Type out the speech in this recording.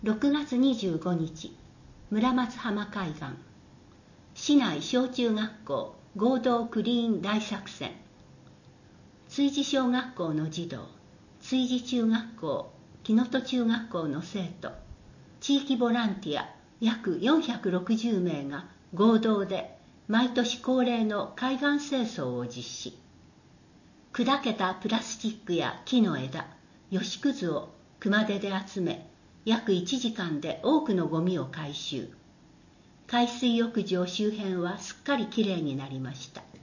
6月25日、村松浜海岸、市内小中学校合同クリーン大作戦。築地小学校の児童、築地中学校、木の戸中学校の生徒、地域ボランティア約460名が合同で毎年恒例の海岸清掃を実施。砕けたプラスチックや木の枝、吉くずを熊手で集め、約1時間で多くのゴミを回収。海水浴場周辺はすっかりきれいになりました。